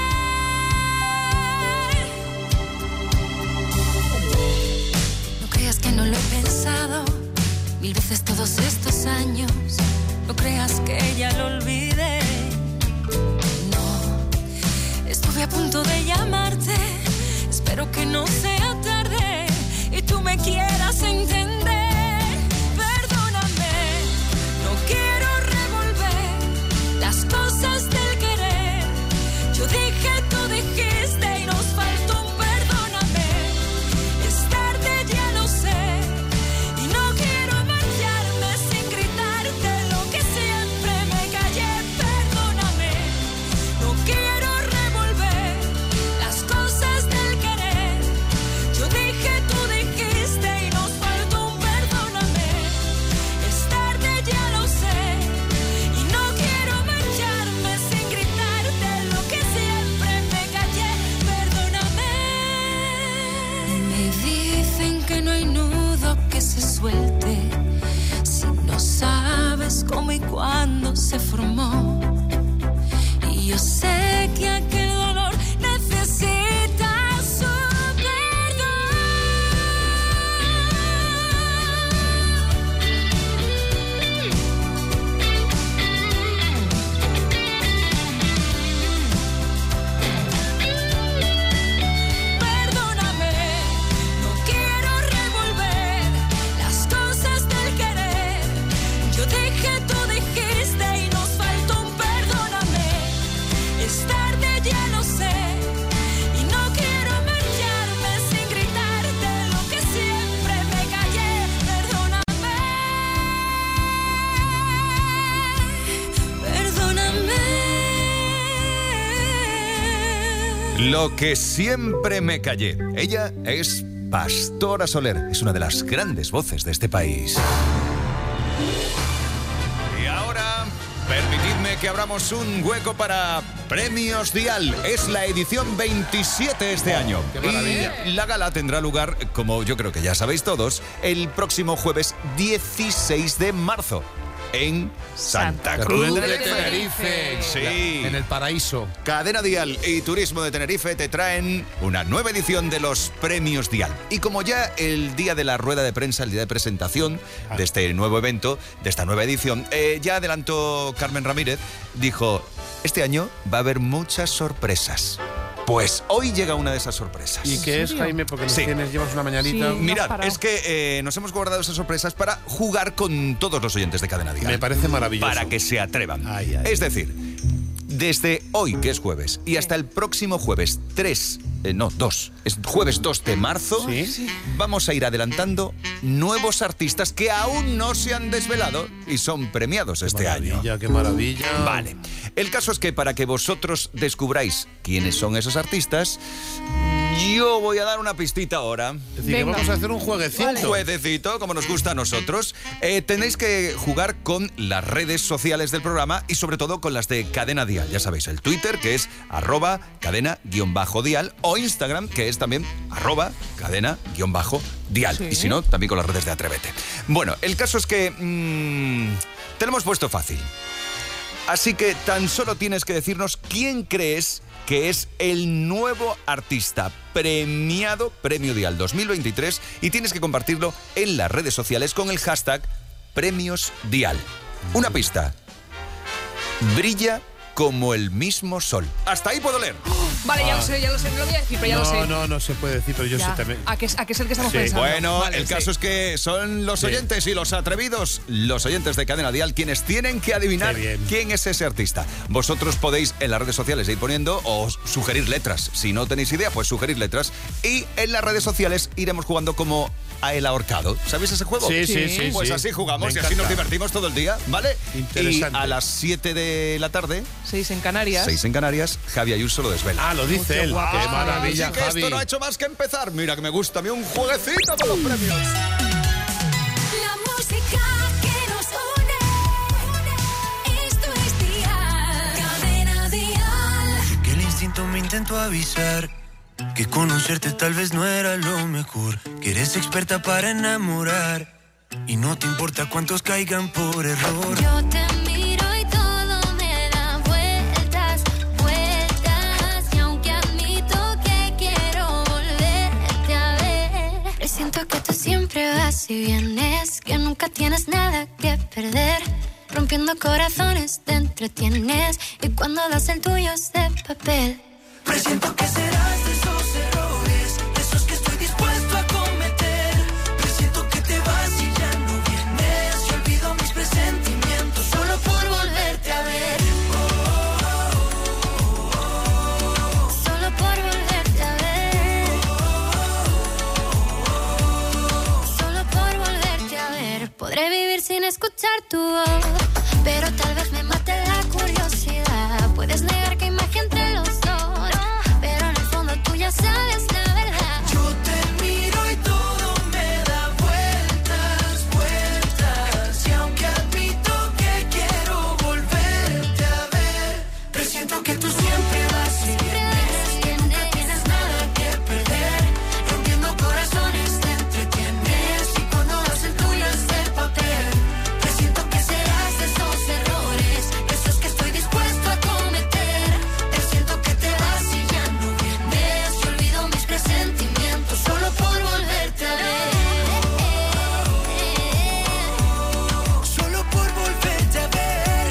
No creas que no lo he pensado mil veces todos estos años. No creas que ya lo olvidé. No, estuve Estuve a punto de llamarte, espero que no sea tarde y tú me quieras entender. Perdóname, no quiero revolver las cosas del querer. Yo dije, tú dijiste y nos faltó un perdóname. Es tarde, ya lo sé, y no quiero marcharme sin gritarte lo que siempre me callé. Perdóname, no quiero revolver las cosas del querer. Yo dije, tú dijiste y nos faltó un perdóname. Es tarde, ya lo sé, y no quiero marcharme sin gritarte lo que siempre me callé. Perdóname. Me dicen que no hay nudo que se suelte si no sabes cómo y cuándo se formó. Y yo sé que aquel dolor necesita su Perdóname, no quiero revolver las cosas del querer. Yo dije, tú dijiste y nos faltó un perdóname. Es tarde, ya lo sé, y no quiero marcharme sin gritarte lo que siempre me callé. Perdóname, perdóname. Lo que siempre me callé. Ella es Pastora Soler. Es una de las grandes voces de este país. Y ahora, permitidme que abramos un hueco para Premios Dial. Es la edición veintisiete este año. ¡Qué maravilla! Y la gala tendrá lugar, como yo creo que ya sabéis todos, el próximo jueves dieciséis de marzo. En Santa Cruz de Tenerife. Sí. En el paraíso. Cadena Dial y Turismo de Tenerife te traen una nueva edición de los Premios Dial. Y como ya el día de la rueda de prensa, el día de presentación de este nuevo evento, de esta nueva edición, eh, ya adelantó Carmen Ramírez, dijo, este año va a haber muchas sorpresas. Pues hoy llega una de esas sorpresas. ¿Y qué es, Jaime? Porque nos Sí. tienes, llevas una mañanita. Sí, mirad, es que eh, nos hemos guardado esas sorpresas para jugar con todos los oyentes de Cadena Dial. Me parece maravilloso. Para que se atrevan. Ay, ay, es decir, desde hoy, que es jueves, y hasta el próximo jueves tres, eh, no, dos, es jueves dos de marzo, ¿Sí? vamos a ir adelantando nuevos artistas que aún no se han desvelado y son premiados este Qué año. maravilla, qué maravilla. Vale. El caso es que para que vosotros descubráis quiénes son esos artistas, yo voy a dar una pistita ahora. Es decir, que vamos a hacer un jueguecito. Un jueguecito, como nos gusta a nosotros. Eh, tenéis que jugar con las redes sociales del programa y sobre todo con las de Cadena Dial. Ya sabéis, el Twitter, que es arroba cadena-dial, o Instagram, que es también arroba cadena-dial. Sí. Y si no, también con las redes de Atrévete. Bueno, el caso es que mmm, te lo hemos puesto fácil. Así que tan solo tienes que decirnos quién crees que es el nuevo artista premiado Premio Dial dos mil veintitrés, y tienes que compartirlo en las redes sociales con el hashtag Premios Dial. Una pista. Brilla como el mismo sol. Hasta ahí puedo leer. Vale, ya lo sé, ya lo sé, no lo voy a decir, pero ya no, lo sé. No, no se puede decir, pero yo Ya. sé también. ¿A qué, es- a qué es el que estamos Sí. pensando? Bueno, Vale, el sí. caso es que son los oyentes y los atrevidos, los oyentes de Cadena Dial, quienes tienen que adivinar Qué bien. quién es ese artista. Vosotros podéis en las redes sociales ir poniendo o sugerir letras. Si no tenéis idea, pues sugerir letras. Y en las redes sociales iremos jugando como a el ahorcado. ¿Sabéis ese juego? Sí, sí, sí, Pues sí. así jugamos Me y así nos encanta. divertimos todo el día, ¿vale? Interesante. Y a las siete de la tarde, Seis en Canarias. seis en Canarias, Javi Ayuso lo desvela. Ah, lo dice qué él. guapo. Qué maravilla, Así que Javi. esto no ha hecho más que empezar. Mira que me gusta a mí un jueguecito con los premios. La música que nos une. Esto es Dial. Cadena Dial. Que el instinto me intentó avisar que conocerte tal vez no era lo mejor, que eres experta para enamorar y no te importa cuántos caigan por error. Yo te miro y todo me da vueltas, vueltas. Y aunque admito que quiero volverte a ver, presiento que tú siempre vas y vienes, que nunca tienes nada que perder. Rompiendo corazones te entretienes y cuando das el tuyo es de papel. Presiento que serás de esos errores, esos que estoy dispuesto a cometer. Presiento que te vas y ya no vienes. Y olvido mis presentimientos solo por volverte a ver. Solo por volverte a ver. Solo por volverte a ver. Podré vivir sin escuchar tu voz, pero tal vez me mate la curiosidad. Puedes negar que hay magia entre los dos, pero en el fondo tú ya sabes la verdad. Yo te miro y todo me da vueltas, vueltas. Y aunque admito que quiero volverte a ver, presiento que tú siempre vas y vienes, que nunca tienes nada que perder. Rompiendo corazones te entretienes y cuando das el tuyo es de papel. Presiento que serás de esos errores, esos que estoy dispuesto a cometer. Presiento que te vas y ya no vienes. Y olvido mis presentimientos solo por volverte a ver. Solo por volverte a ver.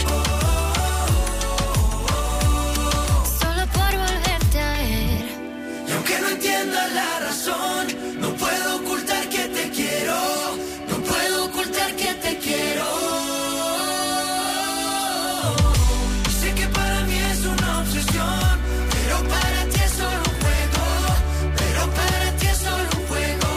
Solo por volverte a ver. Y aunque no entienda la razón, no puedo ocultar que te quiero. No puedo ocultar que te quiero. Sé que para mí es una obsesión, pero para ti es solo un juego. Pero para ti es solo un juego.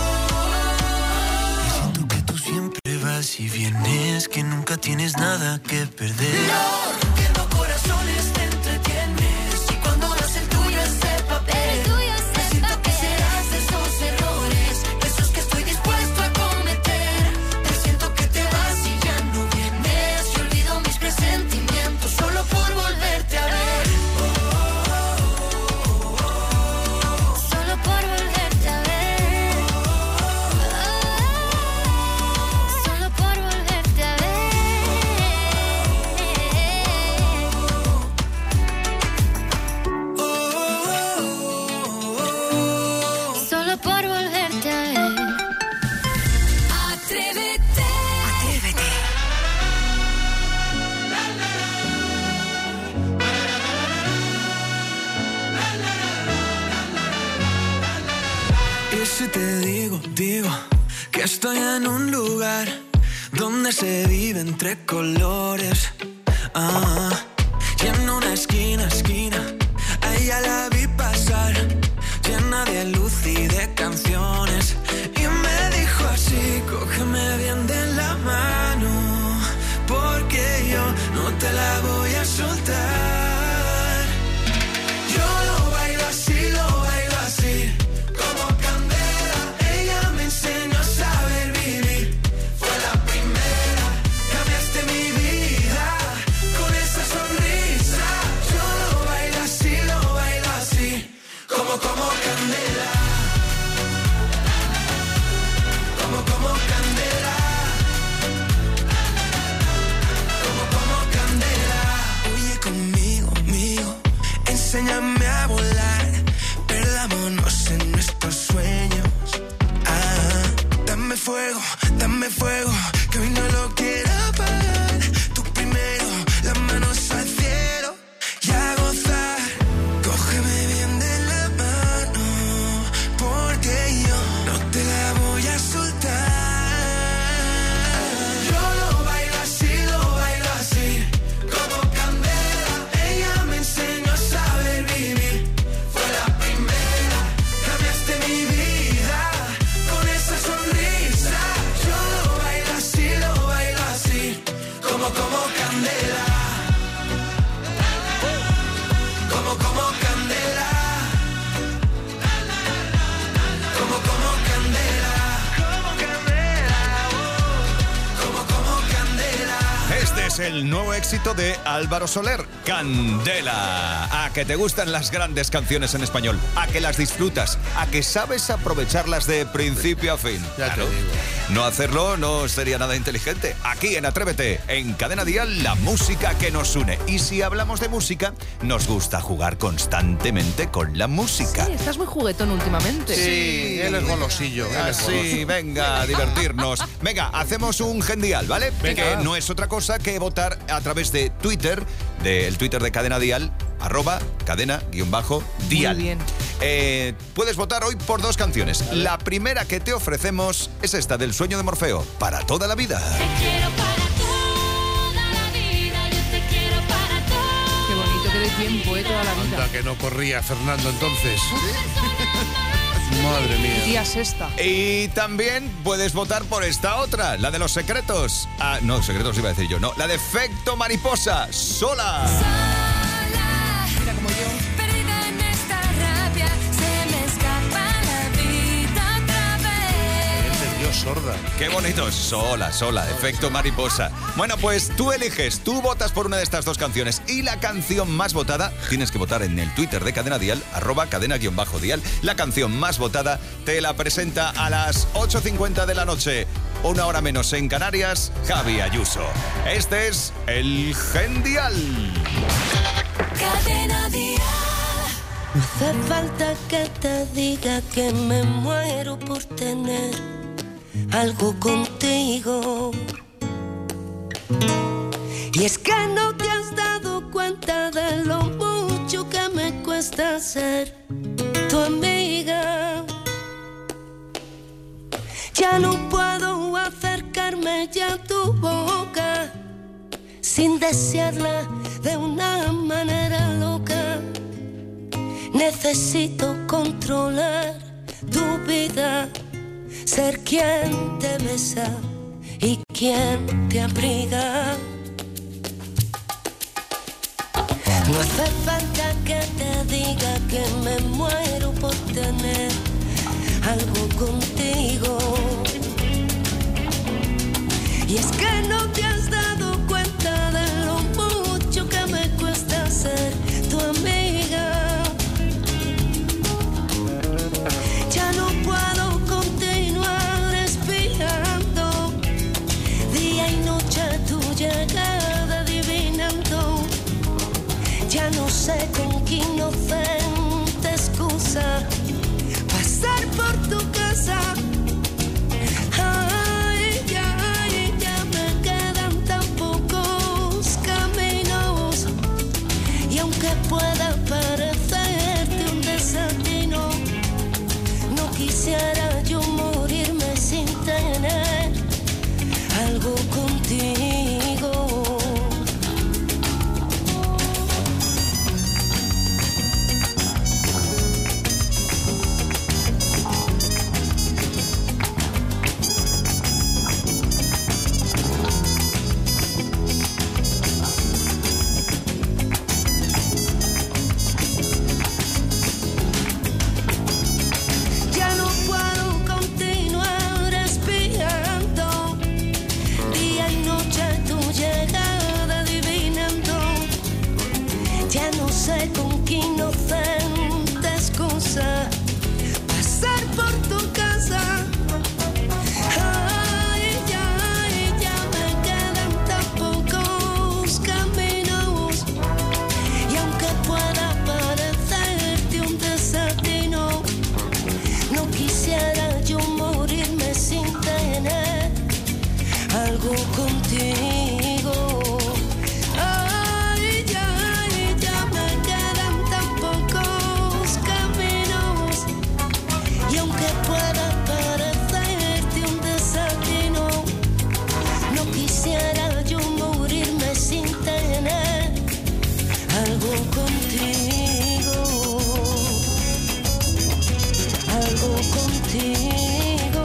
Siento que tú siempre vas y vienes, que nunca tienes nada que perder. No, rompiendo corazones te entretienes y cuando das el tuyo es de papel. Presiento que serás de esos errores, esos que estoy dispuesto a cometer. Presiento que te vas y ya no vienes. Y olvido mis presentimientos solo por volverte a ver. Solo por volverte a ver. Solo por volverte a ver. Solo por volverte a ver. Atrévete. Atrévete. Y si te digo, digo que estoy en un lugar donde se vive entre colores. Ah, y en una esquina, esquina, a ella la vi pasar, llena de luz y de canciones. Y me dijo así, cógeme bien de la mano, porque yo no te la voy a soltar. Yo lo bailo así, lo bailo así, como candela. Ella me enseñó a saber vivir. Fue la primera, cambiaste mi vida con esa sonrisa. Yo lo bailo así, lo bailo así, como, como candela. Como, como candela. Como, como candela. Oye conmigo, mío, enséñame a volar. Perdámonos en nuestros sueños. Ah, dame fuego, dame fuego, que hoy no lo quiero apagar. Tú primero, las manos al cielo y a gozar. Cógeme bien de la mano, porque yo no te la voy a soltar. Yo lo bailo así, lo bailo así, como candela. Ella me enseñó a saber vivir. Fue la primera, cambiaste mi vida con esa sonrisa. Yo lo bailo así, lo bailo así, como, como candela. Como, como candela. Como, como candela. Como candela. Como, como candela. Este es el nuevo éxito de Álvaro Soler, Candela. A que te gustan las grandes canciones en español, a que las disfrutas, a que sabes aprovecharlas de principio a fin. Ya te digo. No hacerlo no sería nada inteligente. Aquí en Atrévete, en Cadena Dial, la música que nos une. Y si hablamos de música, nos gusta jugar constantemente con la música. Sí, estás muy juguetón últimamente. Sí, él es golosillo. él es Así, goloso. venga, a divertirnos. Venga, hacemos un gendial, ¿vale? Venga. Que no es otra cosa que votar a través de Twitter, del Twitter de Cadena Dial, arroba cadena guión bajo dial. Muy bien. Eh, puedes votar hoy por dos canciones. La primera que te ofrecemos es esta del Sueño de Morfeo, para toda la vida. Te quiero para toda la vida, yo te quiero para toda. Qué bonito que de tiempo, ¿eh? Toda la vida. Anda, que no corría Fernando entonces. Madre mía. Día sexta. Y también puedes votar por esta otra, la de Los Secretos. Ah, no, Secretos iba a decir yo, no. La de Efecto Mariposa, Sola. Mira como yo. Perdida en esta rabia, se me escapa la vida otra vez. Entendió sorda. Qué bonito, Sola, Sola, Efecto Mariposa. Bueno, pues tú eliges, tú votas por una de estas dos canciones y la canción más votada, tienes que votar en el Twitter de Cadena Dial, arroba cadena-dial. La canción más votada te la presenta a las ocho cincuenta de la noche, una hora menos en Canarias, Javi Ayuso. Este es el Gendial. Cadena Dial. No hace falta que te diga que me muero por tener algo contigo. Y es que no te has dado cuenta de lo mucho que me cuesta ser tu amiga. Ya no puedo acercarme ya a tu boca sin desearla de una manera loca. Necesito controlar tu vida, ser quien te besa y quien te abriga. No hace falta que te diga que me muero por tener algo contigo. Y es que no te has dado cuenta de lo mucho que me cuesta ser tu amiga. Ya no puedo continuar espiando día y noche tu llegada adivinando. Ya no sé con qué inocente excusa pasar por tu casa. Ay, ya, ay, ya me quedan tan pocos caminos. Y aunque pueda parecerte un desatino, no quisiera yo morirme sin tener algo contigo. Con qué inocente excusa pasar por tu casa. Ay, ya, ay, ya me quedan tan pocos caminos. Y aunque pueda parecerte un desatino, no quisiera yo morirme sin tener algo contigo. Algo contigo, algo contigo,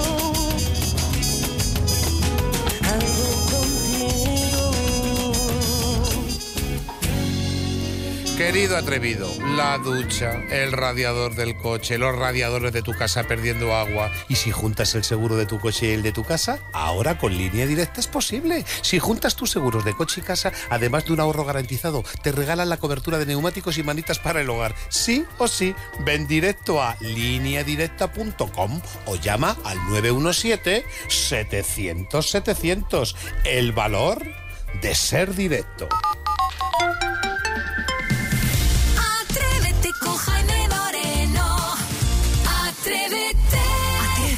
algo contigo. Querido atrevido, la ducha, el radiador del coche, los radiadores de tu casa perdiendo agua. Y si juntas el seguro de tu coche y el de tu casa, ahora con Línea Directa es posible. Si juntas tus seguros de coche y casa, además de un ahorro garantizado, te regalan la cobertura de neumáticos y manitas para el hogar. Sí o sí, ven directo a línea directa punto com o llama al nueve uno siete, setecientos, setecientos. El valor de ser directo. Atrévete con Jaime Moreno. Atrévete. Atrévete. Dos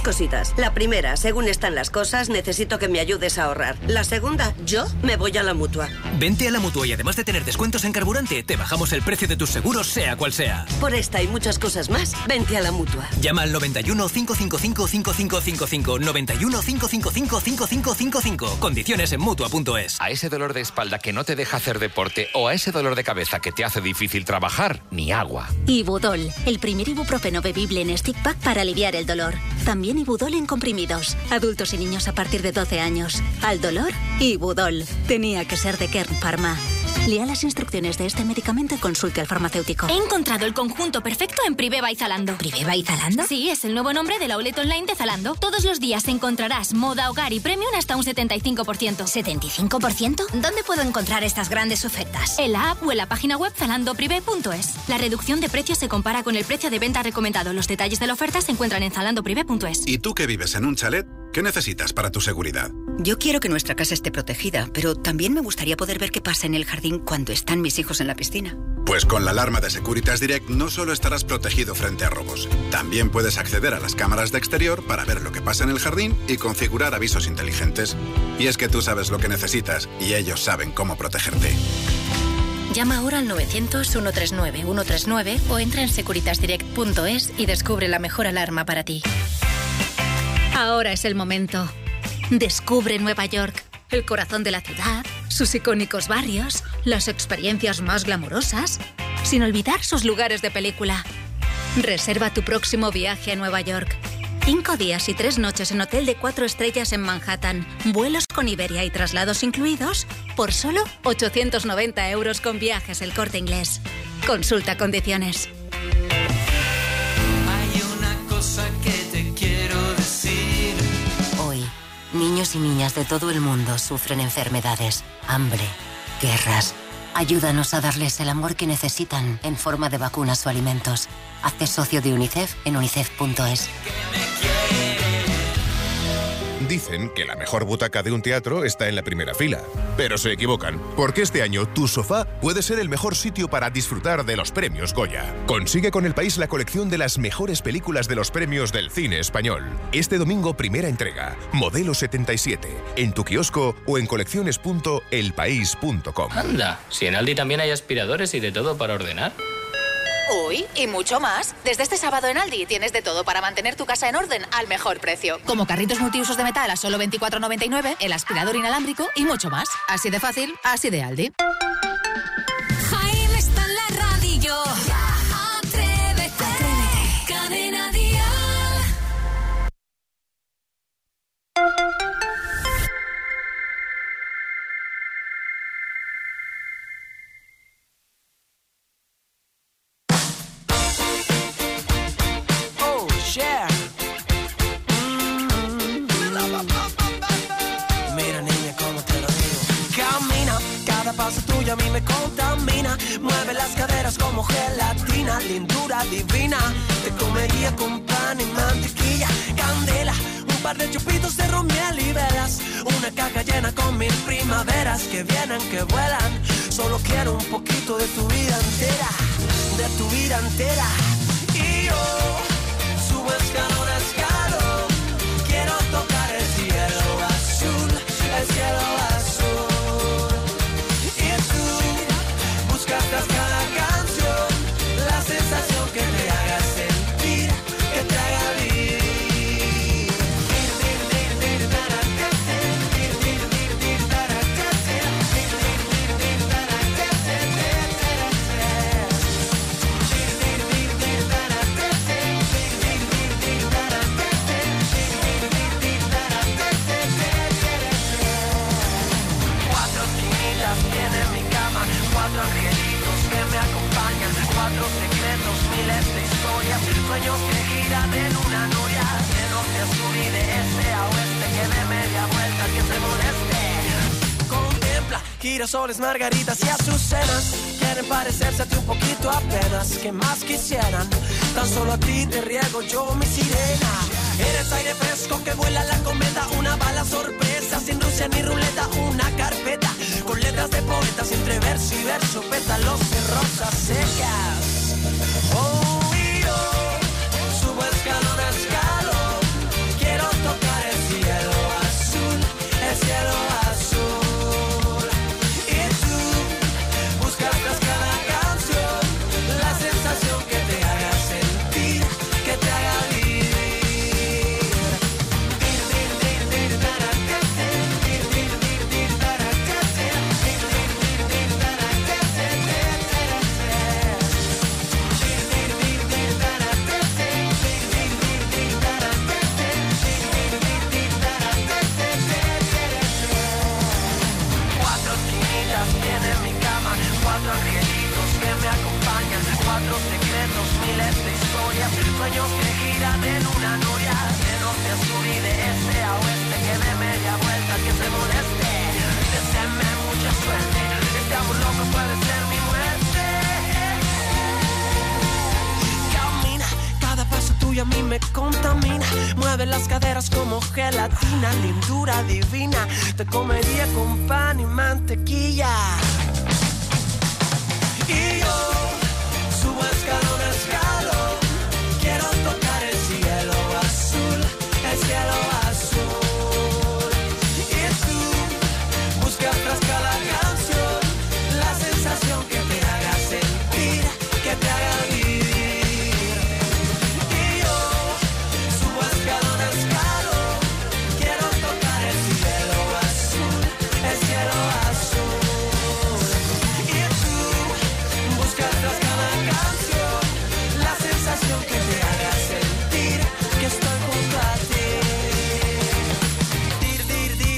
Dos cositas. La primera, según están las cosas, necesito que me ayudes a ahorrar. La segunda, yo me voy a la Mutua. Vente a la Mutua y además de tener descuentos en carburante, te bajamos el precio de tus seguros, sea cual sea. Por esta y muchas cosas más, vente a la Mutua. Llama al noventa y uno, cinco cinco cinco, cinco cinco cinco cinco, noventa y uno, cinco cinco cinco, cinco cinco cinco cinco. Condiciones en Mutua punto es. A ese dolor de espalda que no te deja hacer deporte o a ese dolor de cabeza que te hace difícil trabajar, ni agua. Ibudol, el primer ibuprofeno bebible en stick pack para aliviar el dolor. También Ibudol en comprimidos. Adultos y niños a partir de doce años. Al dolor, Ibudol. Tenía que ser de Kern Pharma. Lea las instrucciones de este medicamento y consulte al farmacéutico. He encontrado el conjunto perfecto en Priveva y Zalando. ¿Priveva y Zalando? Sí, es el nuevo nombre de la outlet online de Zalando. Todos los días encontrarás moda, hogar y premium hasta un setenta y cinco por ciento. ¿setenta y cinco por ciento? ¿Dónde puedo encontrar estas grandes ofertas? En la app o en la página web zalando privé punto es. La reducción de precios se compara con el precio de venta recomendado. Los detalles de la oferta se encuentran en zalando privé punto es. ¿Y tú que vives en un chalet? ¿Qué necesitas para tu seguridad? Yo quiero que nuestra casa esté protegida, pero también me gustaría poder ver qué pasa en el jardín cuando están mis hijos en la piscina. Pues con la alarma de Securitas Direct no solo estarás protegido frente a robos, también puedes acceder a las cámaras de exterior para ver lo que pasa en el jardín y configurar avisos inteligentes. Y es que tú sabes lo que necesitas y ellos saben cómo protegerte. Llama ahora al novecientos, ciento treinta y nueve, ciento treinta y nueve o entra en securitas direct punto es y descubre la mejor alarma para ti. Ahora es el momento. Descubre Nueva York, el corazón de la ciudad, sus icónicos barrios, las experiencias más glamurosas, sin olvidar sus lugares de película. Reserva tu próximo viaje a Nueva York. Cinco días y tres noches en hotel de cuatro estrellas en Manhattan, vuelos con Iberia y traslados incluidos, por solo ochocientos noventa euros con Viajes El Corte Inglés. Consulta condiciones. Hay una cosa que te quiero decir. Hoy, niños y niñas de todo el mundo sufren enfermedades, hambre, guerras. Ayúdanos a darles el amor que necesitan en forma de vacunas o alimentos. Hazte socio de UNICEF en unicef punto es. Dicen que la mejor butaca de un teatro está en la primera fila, pero se equivocan, porque este año tu sofá puede ser el mejor sitio para disfrutar de los premios Goya. Consigue con El País la colección de las mejores películas de los premios del cine español. Este domingo, primera entrega, Modelo setenta y siete, en tu kiosco o en colecciones punto el país punto com. Anda, si en Aldi también hay aspiradores y de todo para ordenar. Uy, y mucho más. Desde este sábado en Aldi tienes de todo para mantener tu casa en orden al mejor precio. Como carritos multiusos de metal a solo veinticuatro noventa y nueve, el aspirador inalámbrico y mucho más. Así de fácil, así de Aldi. Jaime está en la radio. Atrévete. Atrévete. Cadena Dial. Yeah. Mm. Mira, niña, cómo te lo digo. Camina, cada paso tuyo a mí me contamina. Mueve las caderas como gelatina, lindura divina. Te comería con pan y mantequilla, candela, un par de chupitos de ron, miel y velas. Una caja llena con mil primaveras que vienen, que vuelan. Solo quiero un poquito de tu vida entera, de tu vida entera. Y yo subo escalón a escalón, quiero tocar el cielo azul, el cielo azul. Y tú buscas tras cada canción la sensación que te haga sentir, que te haga vivir. Cuatro angelitos que me acompañan, cuatro secretos, miles de historias, sueños que giran en una noria, de norte a sur y de este a oeste, que de media vuelta que se moleste. Contempla girasoles, margaritas y azucenas, quieren parecerse a ti un poquito apenas, que más quisieran, tan solo a ti te riego yo mi sirena. Eres aire fresco que vuela la cometa, una bala sorpresa, sin Rusia ni ruleta, una carpeta con letras de poetas, entre verso y verso, pétalos de rosas secas. Oh, y yo subo escalón a escalón, historias, sueños que giran en una noria, de norte a sur y de este a oeste, que de media vuelta que se moleste. Deseame mucha suerte, este amor loco puede ser mi muerte. Camina, cada paso tuyo a mí me contamina, mueve las caderas como gelatina, lindura divina, te comería con pan y mantequilla. Y yo